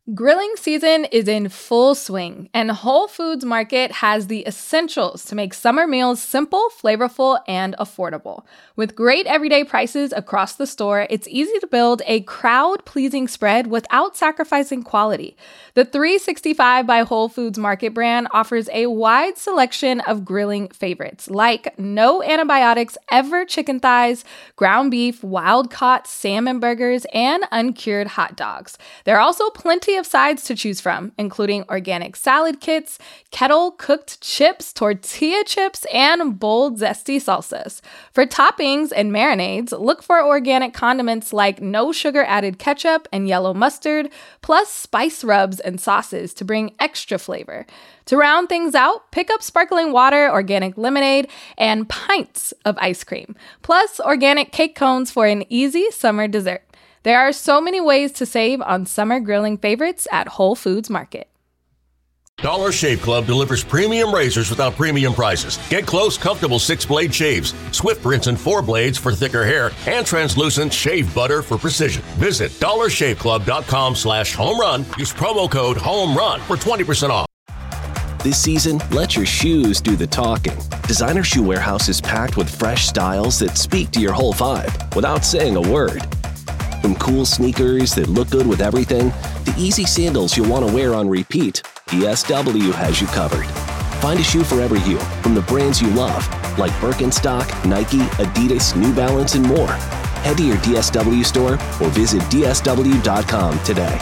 Grilling season is in full swing, and Whole Foods Market has the essentials to make summer meals simple, flavorful, and affordable. With great everyday prices across the store, it's easy to build a crowd-pleasing spread without sacrificing quality. The 365 by Whole Foods Market brand offers a wide selection of grilling favorites, like no antibiotics ever chicken thighs, ground beef, wild-caught salmon burgers, and uncured hot dogs. There are also plenty of sides to choose from, including organic salad kits, kettle-cooked chips, tortilla chips, and bold, zesty salsas. For toppings and marinades, look for organic condiments like no sugar-added ketchup and yellow mustard, plus spice rubs and sauces to bring extra flavor. To round things out, pick up sparkling water, organic lemonade, and pints of ice cream, plus organic cake cones for an easy summer dessert. There are so many ways to save on summer grilling favorites at Whole Foods Market. Dollar Shave Club delivers premium razors without premium prices. Get close, comfortable 6-blade shaves, swift rinse and 4 blades for thicker hair, and translucent shave butter for precision. Visit dollarshaveclub.com/homerun. Use promo code HOMERUN for 20% off. This season, let your shoes do the talking. Designer Shoe Warehouse is packed with fresh styles that speak to your whole vibe without saying a word. From cool sneakers that look good with everything, to easy sandals you'll want to wear on repeat, DSW has you covered. Find a shoe for every you, from the brands you love, like Birkenstock, Nike, Adidas, New Balance, and more. Head to your DSW store or visit DSW.com today.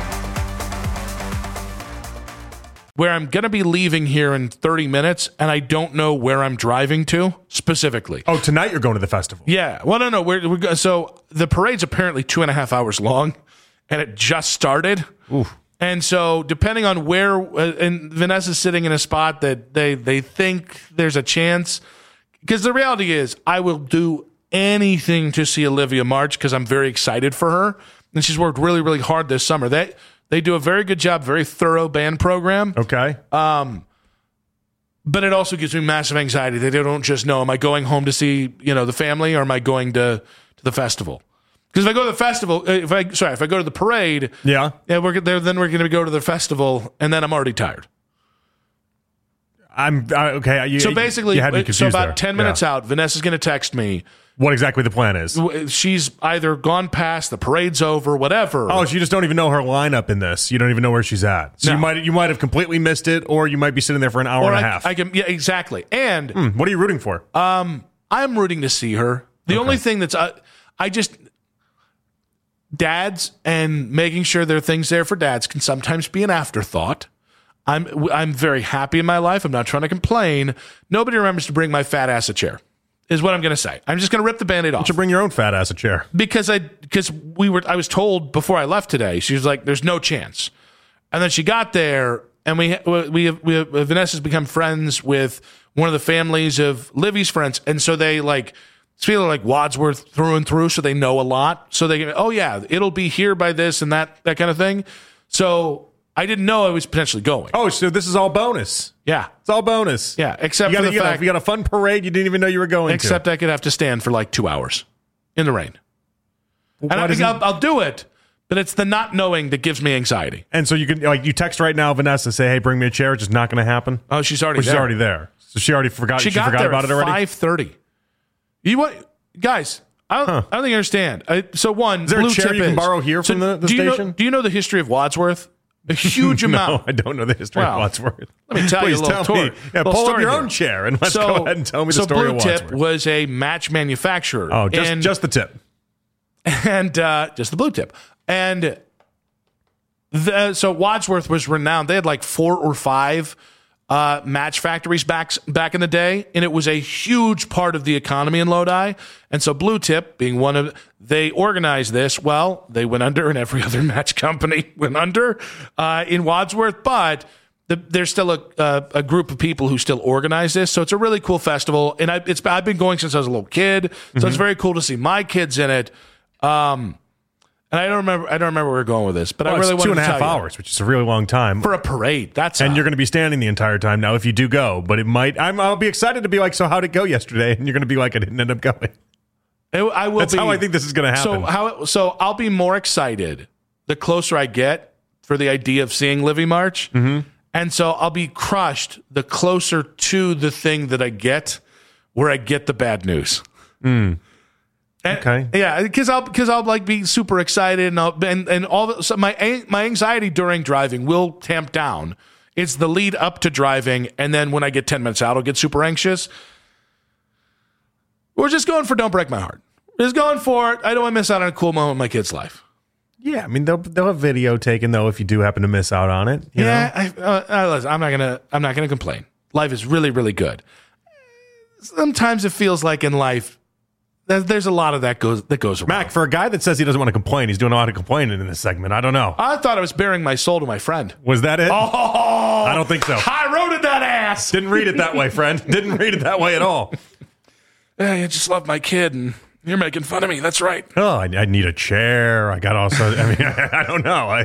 Where I'm going to be leaving here in 30 minutes, and I don't know where I'm driving to specifically. Oh, tonight you're going to the festival? Yeah. Well, no. So the parade's apparently 2.5 hours long, and it just started. Oof. And so depending on where, and Vanessa's sitting in a spot that they think there's a chance, because the reality is I will do anything to see Olivia March because I'm very excited for her, and she's worked really, really hard this summer. They do a very good job, very thorough band program. Okay. But it also gives me massive anxiety. They don't just know, am I going home to see, the family, or am I going to the festival? Because if I go to the festival, if I go to the parade, then we're going to go to the festival, and then I'm already tired. Okay. So basically, you had me confused about there. 10 minutes out, Vanessa's going to text me what exactly the plan is. She's either gone past, the parade's over, whatever. Oh, so you just don't even know her lineup in this. You don't even know where she's at. So No. you might have completely missed it, or you might be sitting there for an hour and a half. Yeah, exactly. And what are you rooting for? I'm rooting to see her. The only thing that's dads and making sure there are things there for dads can sometimes be an afterthought. I'm very happy in my life. I'm not trying to complain. Nobody remembers to bring my fat ass a chair, is what I'm going to say. I'm just going to rip the Band-Aid off. You should bring your own fat ass a chair. Because I was told before I left today, she was like, there's no chance. And then she got there, and Vanessa's become friends with one of the families of Livy's friends. And so they it's people like Wadsworth through and through, so they know a lot. So they can, it'll be here by this and that kind of thing. So I didn't know I was potentially going. Oh, so this is all bonus. Yeah. It's all bonus. Yeah, except for the fact you got a fun parade you didn't even know you were going except to. I could have to stand for 2 hours in the rain. And I'll do it, but it's the not knowing that gives me anxiety. And so you can you text right now, Vanessa, say, hey, bring me a chair. It's just not going to happen. Oh, she's already there. She's already there. So she already forgot. She forgot about it already? 5:30. Guys, I don't think you understand. So one, is there blue a chair tip you can borrow here from the station? Do you know the history of Wadsworth? A huge amount. No, I don't know the history of Wadsworth. Let me tell you a little story. Pull up your own chair and let's go ahead and tell me the story of Wadsworth. So Blue Tip was a match manufacturer. Oh, just the tip. And just the blue tip. And so Wadsworth was renowned. They had 4 or 5 match factories back in the day, and it was a huge part of the economy in Lodi. And so Blue Tip, being one of, they organized this. Well, they went under, and every other match company went under in Wadsworth, but there's still a group of people who still organize this. So it's a really cool festival, and I've been going since I was a little kid, so it's very cool to see my kids in it. And I don't remember where we're going with this, but I really wanted to tell you. 2.5 hours, which is a really long time for a parade. And you're going to be standing the entire time now if you do go. But it might. I'll be excited to be like, so how'd it go yesterday? And you're going to be like, I didn't end up going. I will. That's how I think this is going to happen. So I'll be more excited the closer I get for the idea of seeing Livy March. Mm-hmm. And so I'll be crushed the closer to the thing that I get where I get the bad news. Okay. Yeah, because I'll like be super excited and all. So my anxiety during driving will tamp down. It's the lead up to driving, and then when I get 10 minutes out, I'll get super anxious. We're just going for don't break my heart. Just going for it. I don't want to miss out on a cool moment in my kid's life. Yeah, I mean they'll have video taken though if you do happen to miss out on it. You know? Listen, I'm not gonna complain. Life is really, really good. Sometimes it feels like in life there's a lot of that goes around. Mac, for a guy that says he doesn't want to complain, he's doing a lot of complaining in this segment. I don't know. I thought I was bearing my soul to my friend. Was that it? Oh, I don't think so. I roaded that ass. Didn't read it that way, friend. Didn't read it that way at all. Yeah, I just love my kid, and you're making fun of me. That's right. Oh, I need a chair. I got also. I mean, I don't know.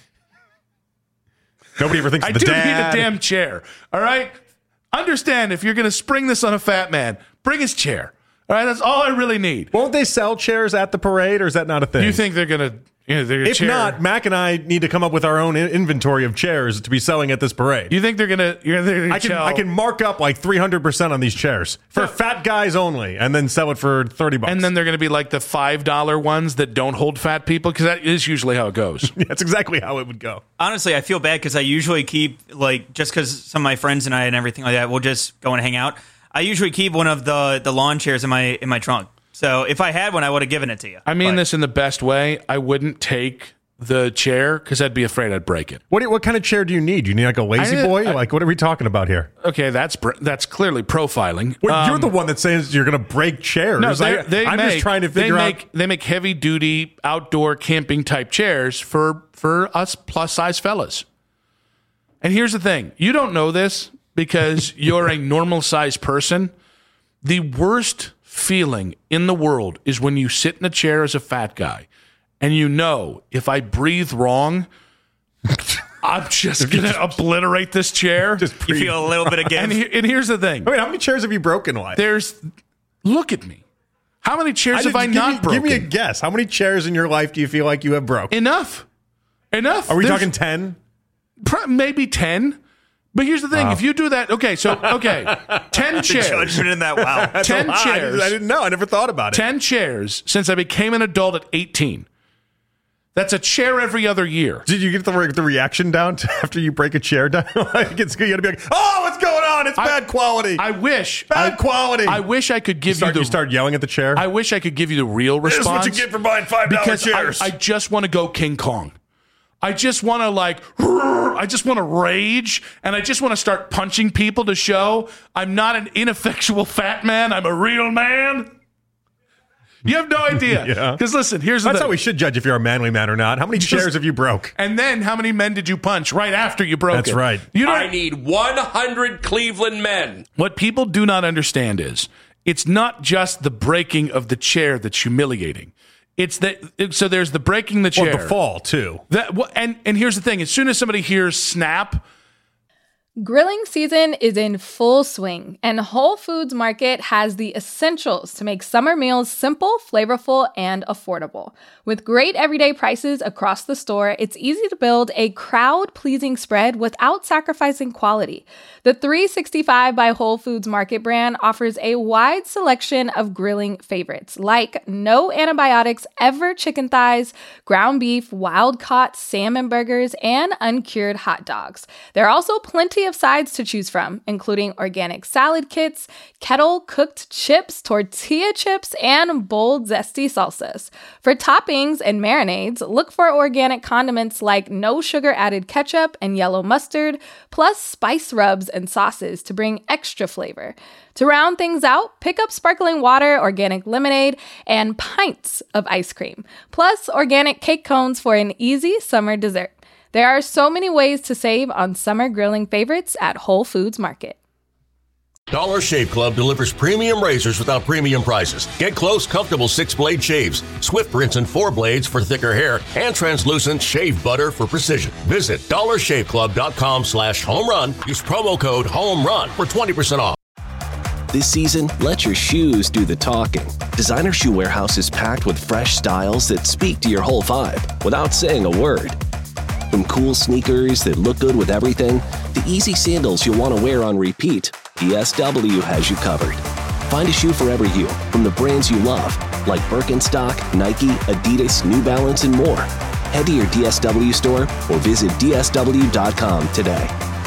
Nobody ever thinks of the dad. I do need a damn chair. All right. Understand if you're going to spring this on a fat man, bring his chair. All right, that's all I really need. Won't they sell chairs at the parade, or is that not a thing? Do you think they're going to? If not, Mac and I need to come up with our own inventory of chairs to be selling at this parade. You think they're going to? I can mark up like 300% on these chairs for fat guys only, and then sell it for $30. And then they're going to be like the $5 ones that don't hold fat people, because that is usually how it goes. That's exactly how it would go. Honestly, I feel bad because I usually keep like just because some of my friends and I and everything like that, we'll just go and hang out. I usually keep one of the lawn chairs in my trunk. So if I had one, I would have given it to you. I mean this in the best way. I wouldn't take the chair because I'd be afraid I'd break it. What kind of chair do you need? Do you need like a lazy boy? Like what are we talking about here? Okay, that's clearly profiling. Well, you're the one that says you're going to break chairs. No, I'm just trying to figure out. They make heavy duty outdoor camping type chairs for us plus size fellas. And here's the thing: you don't know this because you're a normal sized person. The worst feeling in the world is when you sit in a chair as a fat guy and you know if I breathe wrong, I'm just going to obliterate this chair. You feel a little bit again. And here's the thing. Wait, how many chairs have you broken? Look at me. How many chairs have I not broken? Give me a guess. How many chairs in your life do you feel like you have broken? Enough. Are we talking 10? Maybe 10. But here's the thing: if you do that, 10 chairs. Judgment in that, wow. 10 chairs. I didn't know. I never thought about it. 10 chairs since I became an adult at 18. That's a chair every other year. Did you get the reaction down after you break a chair down? Like you got to be like, oh, what's going on? It's bad quality. I wish. Bad quality. I wish I could give you You start yelling at the chair? I wish I could give you the real response. This is what you get for buying $5 chairs. I just want to go King Kong. I just want to rage, and I just want to start punching people to show I'm not an ineffectual fat man. I'm a real man. You have no idea. Yeah. Because listen, That's how we should judge if you're a manly man or not. How many chairs have you broke? And then how many men did you punch right after you broke it? That's right. I need 100 Cleveland men. What people do not understand is it's not just the breaking of the chair that's humiliating. It's that. So there's the breaking the chair. Or the fall, too. And here's the thing. As soon as somebody hears snap, Grilling season is in full swing, and Whole Foods Market has the essentials to make summer meals simple, flavorful, and affordable. With great everyday prices across the store, it's easy to build a crowd-pleasing spread without sacrificing quality. The 365 by Whole Foods Market brand offers a wide selection of grilling favorites, like no antibiotics ever chicken thighs, ground beef, wild-caught salmon burgers, and uncured hot dogs. There are also plenty of sides to choose from, including organic salad kits, kettle-cooked chips, tortilla chips, and bold, zesty salsas. For toppings and marinades, look for organic condiments like no sugar-added ketchup and yellow mustard, plus spice rubs and sauces to bring extra flavor. To round things out, pick up sparkling water, organic lemonade, and pints of ice cream, plus organic cake cones for an easy summer dessert. There are so many ways to save on summer grilling favorites at Whole Foods Market. Dollar Shave Club delivers premium razors without premium prices. Get close, comfortable 6-blade shaves, swift rinse and 4 blades for thicker hair, and translucent shave butter for precision. Visit dollarshaveclub.com/homerun. Use promo code HOMERUN for 20% off. This season, let your shoes do the talking. Designer Shoe Warehouse is packed with fresh styles that speak to your whole vibe without saying a word. From cool sneakers that look good with everything, to easy sandals you'll want to wear on repeat, DSW has you covered. Find a shoe for every you from the brands you love, like Birkenstock, Nike, Adidas, New Balance, and more. Head to your DSW store or visit DSW.com today.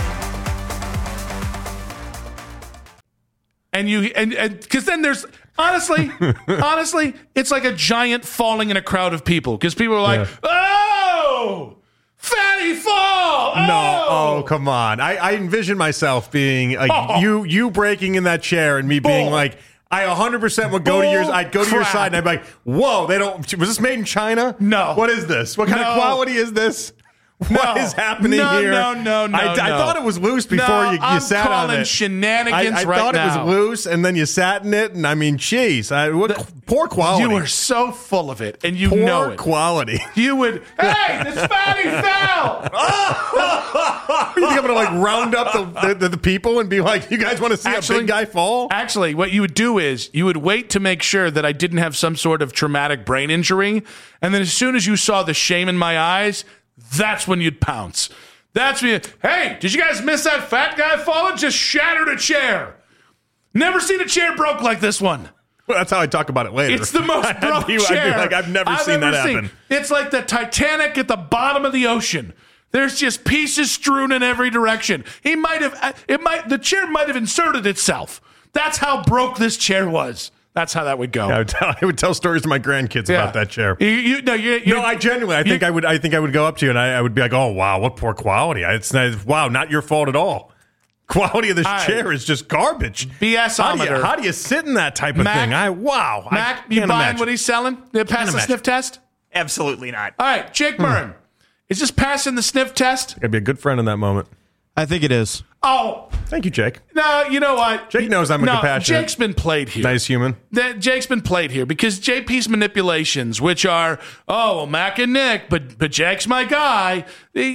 And because then there's honestly, it's like a giant falling in a crowd of people because people are like, oh, fatty fall. Oh! No, oh come on! I envision myself being like you breaking in that chair and me being like, I 100% would go to yours. I'd go to your side and I'd be like, whoa, they don't. Was this made in China? No. What is this? What kind of quality is this? What is happening here? No. I thought it was loose before you sat on it. I'm calling shenanigans I right now. thought it was loose, and then you sat in it, and I mean, geez, poor quality. You are so full of it, and you poor know it. Quality. You would, hey, this fatty fell! You think I'm going to round up the people and be like, you guys want to see a big guy fall? Actually, what you would do is you would wait to make sure that I didn't have some sort of traumatic brain injury, and then as soon as you saw the shame in my eyes, that's when you'd pounce. That's when hey, did you guys miss that fat guy falling? Just shattered a chair. Never seen a chair broke like this one. Well, that's how I talk about it later. It's the most broke chair I'd be like, I've never seen that happen. It's like the Titanic at the bottom of the ocean. There's just pieces strewn in every direction. The chair might have inserted itself. That's how broke this chair was. That's how that would go. Yeah, I would tell stories to my grandkids about that chair. I genuinely, I think I would go up to you and I would be like, oh wow, what poor quality! Wow, not your fault at all. Quality of this chair is just garbage. BS-ometer. How do you sit in that type of thing? Mac, you buying what he's selling? Did it pass the sniff test? Absolutely not. All right, Jake Byrne. Is this passing the sniff test? I'd be a good friend in that moment. I think it is. Oh. Thank you, Jake. No, you know what? Jake knows I'm a compassionate. Jake's been played here. Nice human. Jake's been played here because JP's manipulations, which are, Mac and Nick, but Jake's my guy.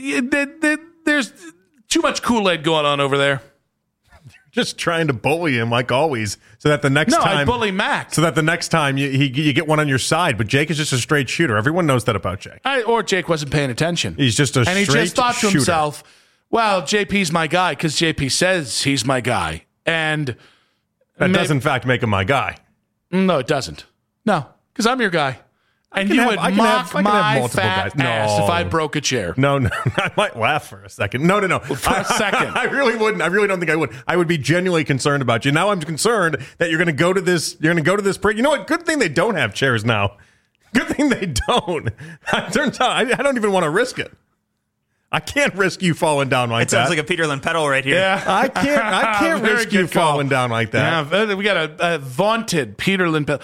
There's too much Kool-Aid going on over there. Just trying to bully him like always, so that the next time I bully Mac. So that the next time you get one on your side. But Jake is just a straight shooter. Everyone knows that about Jake. Or Jake wasn't paying attention. He's just a straight shooter. And he just thought to himself, well, JP's my guy because JP says he's my guy. And that does, in fact, make him my guy. No, it doesn't. No, because I'm your guy. And you would mock my fat ass if I broke a chair. No, I might laugh for a second. No. For a second. I really wouldn't. I really don't think I would. I would be genuinely concerned about you. Now I'm concerned that you're going to go to this. You're going to go to this break. You know what? Good thing they don't have chairs now. Good thing they don't. It turns out I don't even want to risk it. I can't risk you falling down like that. It sounds like a Peterlin pedal right here. Yeah. I can't risk you falling down like that. Yeah, we got a vaunted Peterlin pedal.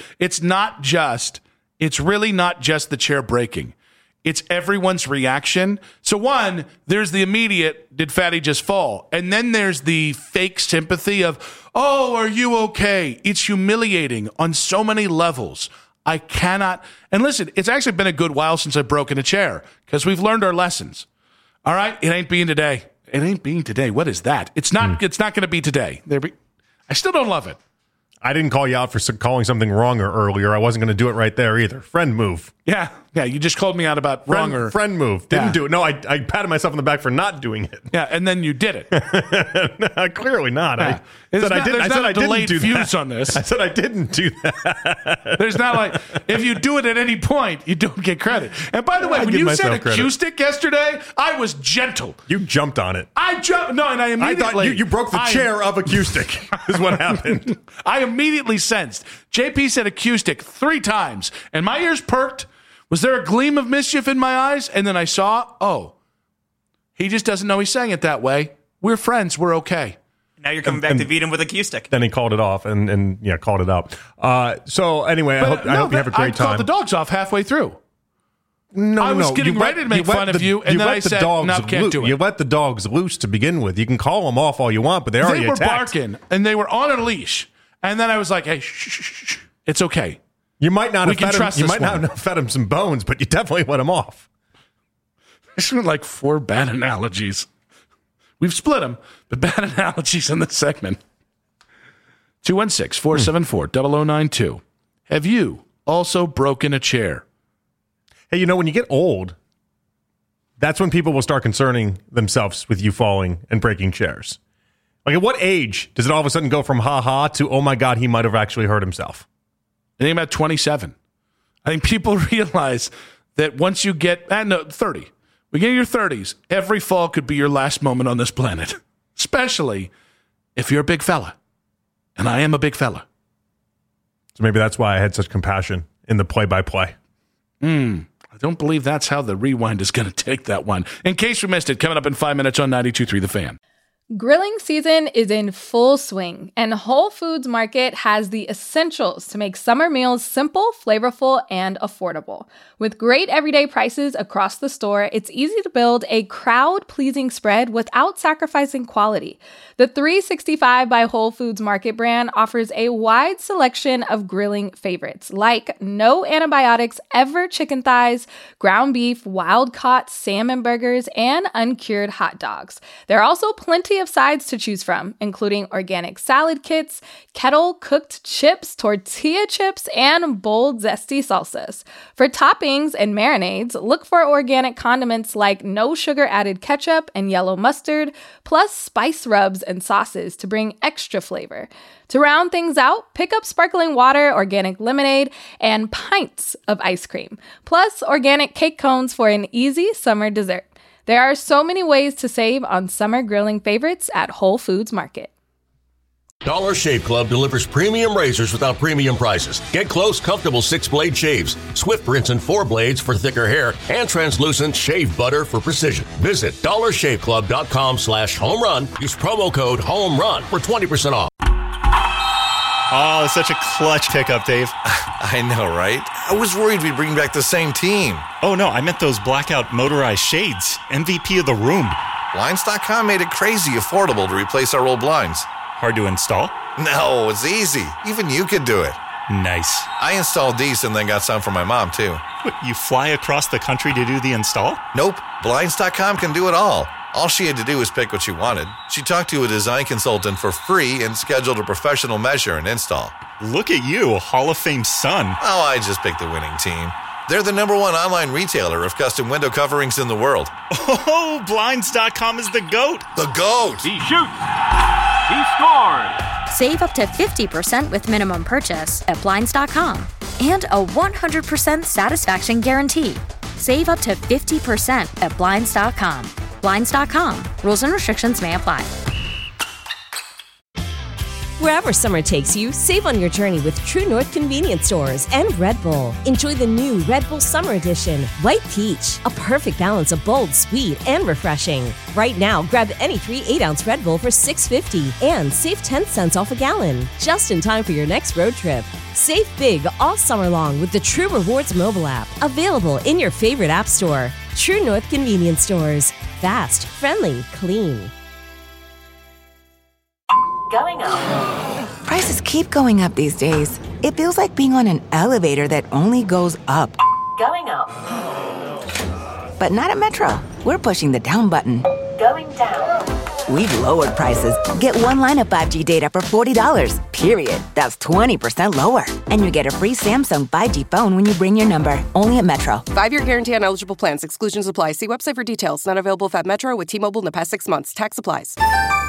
It's really not just the chair breaking. It's everyone's reaction. So one, there's the immediate, did Fatty just fall? And then there's the fake sympathy of, oh, are you okay? It's humiliating on so many levels. I cannot. And listen, it's actually been a good while since I've broken a chair because we've learned our lessons. All right? It ain't being today. It ain't being today. What is that? It's not going to be today. I still don't love it. I didn't call you out for calling something wrong earlier. I wasn't going to do it right there either. Friend move. Yeah. You just called me out about wrong. Friend move. Didn't do it. No, I patted myself on the back for not doing it. Yeah, and then you did it. Clearly not. Yeah. I said I didn't do fuse that. On this. I said I didn't do that. There's not like, if you do it at any point, you don't get credit. And by the way, when you said acoustic yesterday, I was gentle. You jumped on it. I jumped. No, and I immediately. I thought you broke the chair of acoustic is what happened. I immediately sensed. JP said acoustic 3 times, and my ears perked. Was there a gleam of mischief in my eyes? And then I saw, he just doesn't know he's saying it that way. We're friends. We're okay. Now you're coming back to beat him with acoustic. Then he called it off and called it out. So anyway, I hope you have a great time. I called the dogs off halfway through. I was getting ready to make fun of you, and then I said, no, can't do it. You let the dogs loose to begin with. You can call them off all you want, but they already attacked. They were barking, and they were on a leash. And then I was like, hey, shh. It's okay. You might not have fed him some bones, but you definitely let him off. This was like 4 bad analogies. We've split them, but bad analogies in this segment. 216-474-0092. Have you also broken a chair? Hey, when you get old, that's when people will start concerning themselves with you falling and breaking chairs. Like, at what age does it all of a sudden go from ha-ha to, oh my God, he might have actually hurt himself? I think about 27. I think people realize that once you get 30, we get in your 30s, every fall could be your last moment on this planet, especially if you're a big fella. And I am a big fella. So maybe that's why I had such compassion in the play-by-play. I don't believe that's how the rewind is going to take that one. In case you missed it, coming up in 5 minutes on 92.3 The Fan. Grilling season is in full swing, and Whole Foods Market has the essentials to make summer meals simple, flavorful, and affordable. With great everyday prices across the store, it's easy to build a crowd-pleasing spread without sacrificing quality. The 365 by Whole Foods Market brand offers a wide selection of grilling favorites, like no antibiotics ever chicken thighs, ground beef, wild-caught salmon burgers, and uncured hot dogs. There are also plenty of sides to choose from, including organic salad kits, kettle-cooked chips, tortilla chips, and bold, zesty salsas. For toppings and marinades, look for organic condiments like no sugar-added ketchup and yellow mustard, plus spice rubs and sauces to bring extra flavor. To round things out, pick up sparkling water, organic lemonade, and pints of ice cream, plus organic cake cones for an easy summer dessert. There are so many ways to save on summer grilling favorites at Whole Foods Market. Dollar Shave Club delivers premium razors without premium prices. Get close, comfortable 6-blade shaves, Swift rinse and 4 blades for thicker hair, and translucent shave butter for precision. Visit dollarshaveclub.com/home run. Use promo code HOMERUN for 20% off. Oh, it's such a clutch pickup, Dave. I know, right? I was worried we'd bring back the same team. Oh, no, I meant those blackout motorized shades. MVP of the room. Blinds.com made it crazy affordable to replace our old blinds. Hard to install? No, it's easy. Even you could do it. Nice. I installed these and then got some for my mom, too. What, you fly across the country to do the install? Nope. Blinds.com can do it all. All she had to do was pick what she wanted. She talked to a design consultant for free and scheduled a professional measure and install. Look at you, Hall of Fame son. Oh, I just picked the winning team. They're the #1 online retailer of custom window coverings in the world. Oh, Blinds.com is the GOAT. The GOAT! He shoots. He scored. Save up to 50% with minimum purchase at Blinds.com. And a 100% satisfaction guarantee. Save up to 50% at Blinds.com. Blinds.com. Rules and restrictions may apply. Wherever summer takes you, save on your journey with True North Convenience Stores and Red Bull. Enjoy the new Red Bull Summer Edition, White Peach, a perfect balance of bold, sweet, and refreshing. Right now, grab any 3 8-ounce Red Bull for $6.50 and save 10 cents off a gallon, just in time for your next road trip. Save big all summer long with the True Rewards mobile app, available in your favorite app store. True North Convenience Stores. Fast, friendly, clean. Going up. Prices keep going up these days. It feels like being on an elevator that only goes up. Going up. But not at Metro. We're pushing the down button. Going down. We've lowered prices. Get one line of 5G data for $40, period. That's 20% lower. And you get a free Samsung 5G phone when you bring your number. Only at Metro. 5-year guarantee on eligible plans. Exclusions apply. See website for details. Not available at Metro with T-Mobile in the past 6 months. Tax applies.